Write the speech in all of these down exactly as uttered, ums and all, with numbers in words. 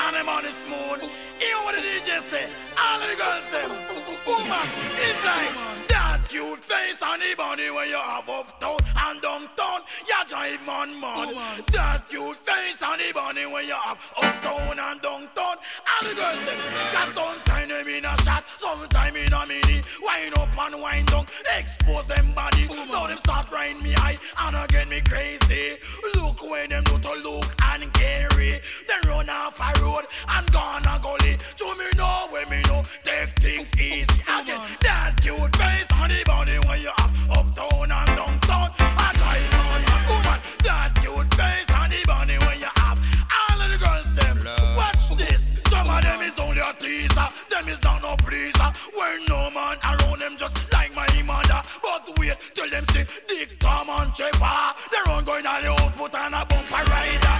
and them on the smooth. Hear what the D J say, all of the girls them. Woman, it's like that cute face and the body when you have uptown and downtown. You drive man mad. That cute face and the body when you have uptown and downtown. All the girls them, cause sometimes them in a shot, sometimes in a mini. Wind up and wind down, expose them body. Now them start riding me high and again me crazy. Look when them do to look and carry. Then run off a road and gone a gully. To me know when me know, take things easy. Again, that cute face on the body when you have uptown and downtown. I drive on my woman. That cute face on the body when you have all of the girls them. Watch this. Some of them is only a teaser. Them is not no pleaser. When no man around them just like my mother. But wait till them see Dick, Tom and Trevor. They run going on the output and a bumper rider.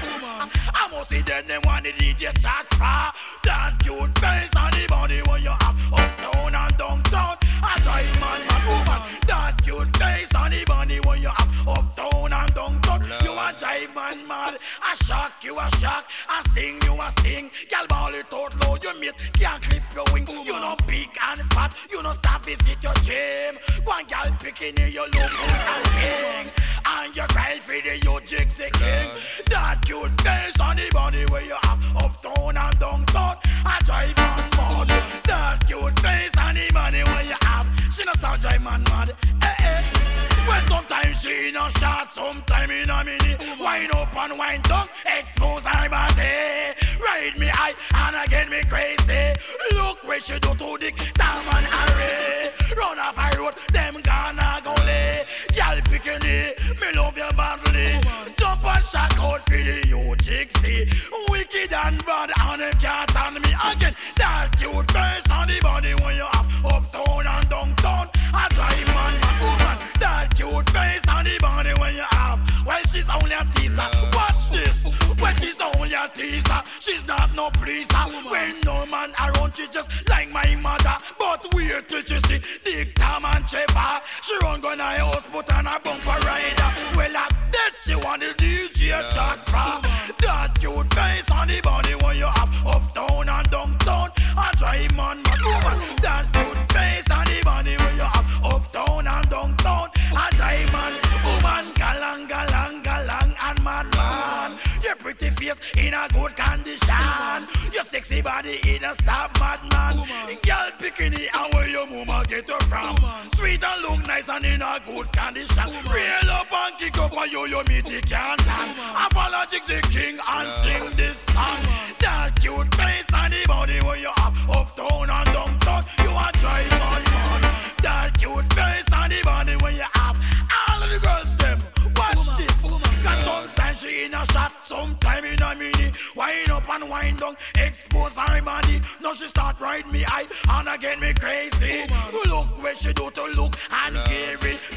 I must see them, them want the D J chat for. That cute face on the body when you have uptown and downtown. I drive man, man, woman. That cute face on the body when you have uptown and downtown. You a drive man, man. I shock, you a shock. I sting, you a sting. Girl ball it out loud, your mate can't clip your wing. You no big and fat, you no stop visit your gym. One girl picking you, you look good and king. And you cry for the you jigs the king. That cute face on the body where you have uptown and downtown. I drive man mad. That cute face on the body where you have. She no start drive man mad. Eh eh. Well sometimes she in a shot, sometime in a mini. Wind up and wind down, expose her body. Ride me high and again me crazy. Look where she do to Dick, Tom and Harry. Run off a road, them gonna go lay. Y'all picking it, me love you badly. Jump and shock out for the you Jixie. Wicked and bad and them can't stand me again. That cute face on the body when you have uptown and downtown. I drive man, man, woman. That cute face on the body when you have. Well, she's only a teaser. Watch this. When she's only a teaser, she's not no pleaser. When no man around, she just like my mother. But wait till she see Dick, Tom and Trevor. She run gonna house, put on a bumper rider. Well, at that she want the D J chat for. That cute face on the body when you have uptown and downtown. I drive man, my woman. That cute face on the body when you have uptown and downtown. I drive man, woman, galang, galang, galang, and man, man. Your pretty face in a good condition. Your sexy body in a stop, madman. Girl bikini and where your mama get her from. Sweet and look nice and in a good condition. Real up and kick up and you, you meet the can't stand. Apologies the king and sing this song. That cute face and the body where you have uptown and downtown. You a drive on man. That cute face and the body where you have all of the girls them. Watch this. Cause sometimes she in a shot, sometime in a mini. Wind up and wind down, expose her body. Now she start ride me high and again me crazy. Look where she do to look and carry.